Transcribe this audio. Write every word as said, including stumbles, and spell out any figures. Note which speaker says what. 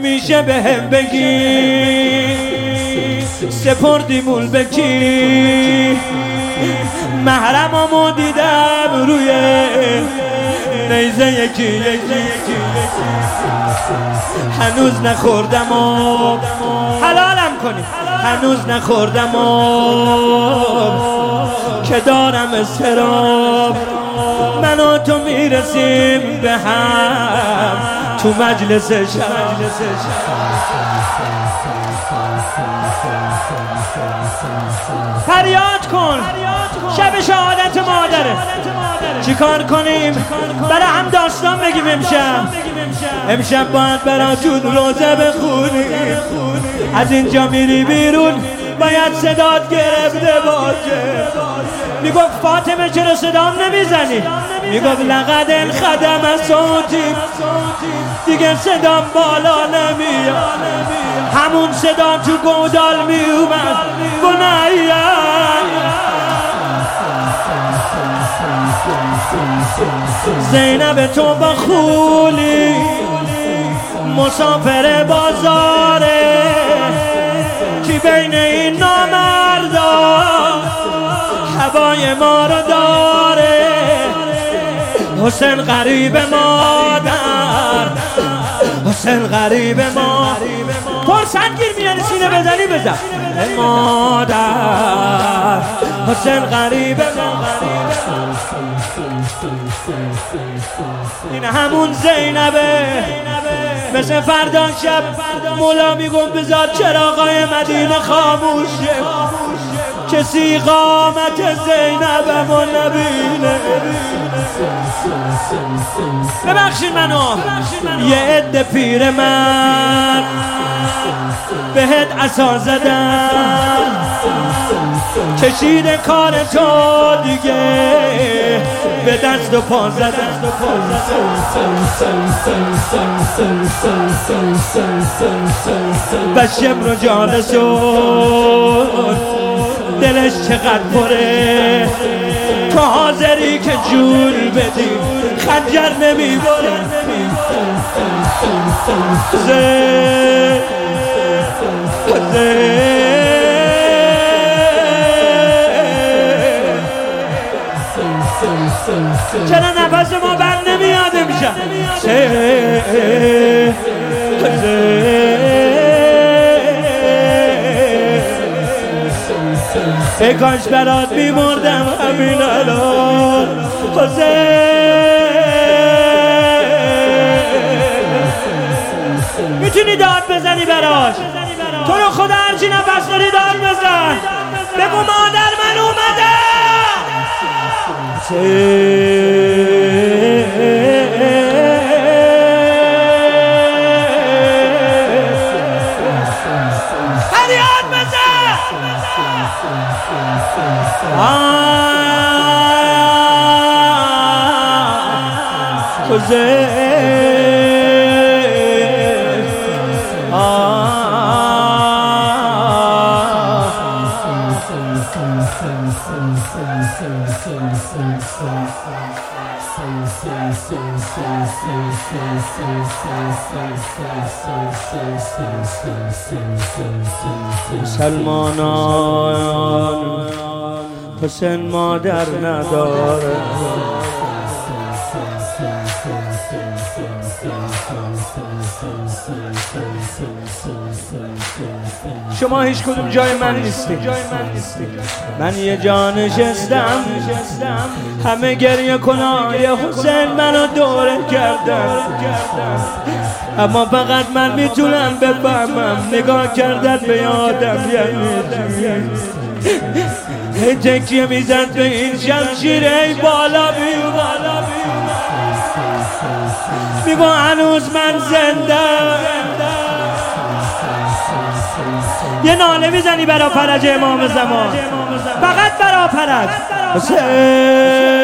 Speaker 1: میشه به هم بگی سپردی مول بکی محرممو دیدم روی نیزه یکی یکی هنوز نخوردم و حلالم کنی هنوز نخوردم و که دارم استراب من و تو میرسیم به هم تو مجلس شب فریاد کن شب شهادت مادره چی کار کنیم برای هم داستان بگیم امشب امشب باید براتون روزه بخونیم از اینجا میری بیرون باید صدات گرفته باشه میگفت فاطمه چرا صدام نمیزنی میگفت لقد انخدم صوتی دیگه صدام بالا نمیاد همون صدا تو گودال میومد بنایم زینب تو با خولی مسافر بازاره کی بین این نامردا هوای ما رو داره حسین غریب مادر حسین غریب ما فرصت گیر میانی سینه بزنی بزن مادر حسین غریب ما این همون زینبه مثل فردا شب مولا میگم بذار چراغای مدینه خاموشه کسی قامت زینبمو نبینه ببخشید منو یه عده پیر من بهت عصا زدن کشید کار تو دیگه به دست و پا زدن بشم رو جالسون دلش چقدر پره تو حاضری که جون بدی خنجر نمیبره زه زه چرا نفس ما بر نمیاد امشب زه ای کاش برات بیمردم همین الان میتونی داد بزنی براش تو رو خدا هرچی نفس داری داد بزن بگو مادر من اومدم فریاد بزن حسین مسلمانان حسین مادر نداره شما هیچ کدوم جای من نیستی من یه جا نشستم همه گریه کنای حسین منو دوره کردن اما فقط من میتونم بفهمم نگاه کردن به یادم یعنی هی تکیه میزد به این شمشیر ای بالا بیومد میگو هنوز من زنده یه ناله میزنی برا فرج امام زمان فقط برا فرج حسین